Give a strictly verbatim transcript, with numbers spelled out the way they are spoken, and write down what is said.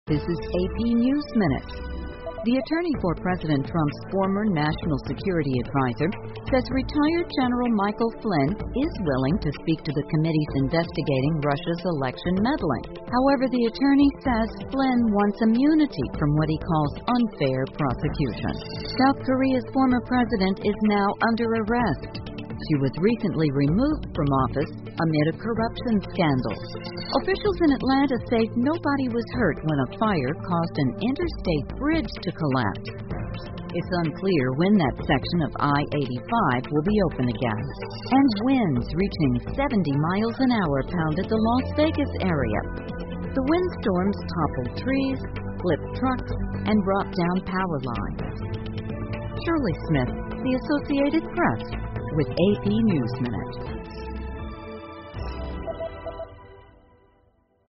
This is A P News Minute. The attorney for President Trump's former national security advisor says retired General Michael Flynn is willing to speak to the committees investigating Russia's election meddling. However, the attorney says Flynn wants immunity from what he calls unfair prosecution. South Korea's former president is now under arrest. She was recently removed from office amid a corruption scandal. Officials in Atlanta say nobody was hurt when a fire caused an interstate bridge to collapse. It's unclear when that section of I eighty-five will be open again. And winds reaching seventy miles an hour pounded the Las Vegas area. The windstorms toppled trees, flipped trucks, and brought down power lines. Shirley Smith, The Associated Press, with A P News Minute.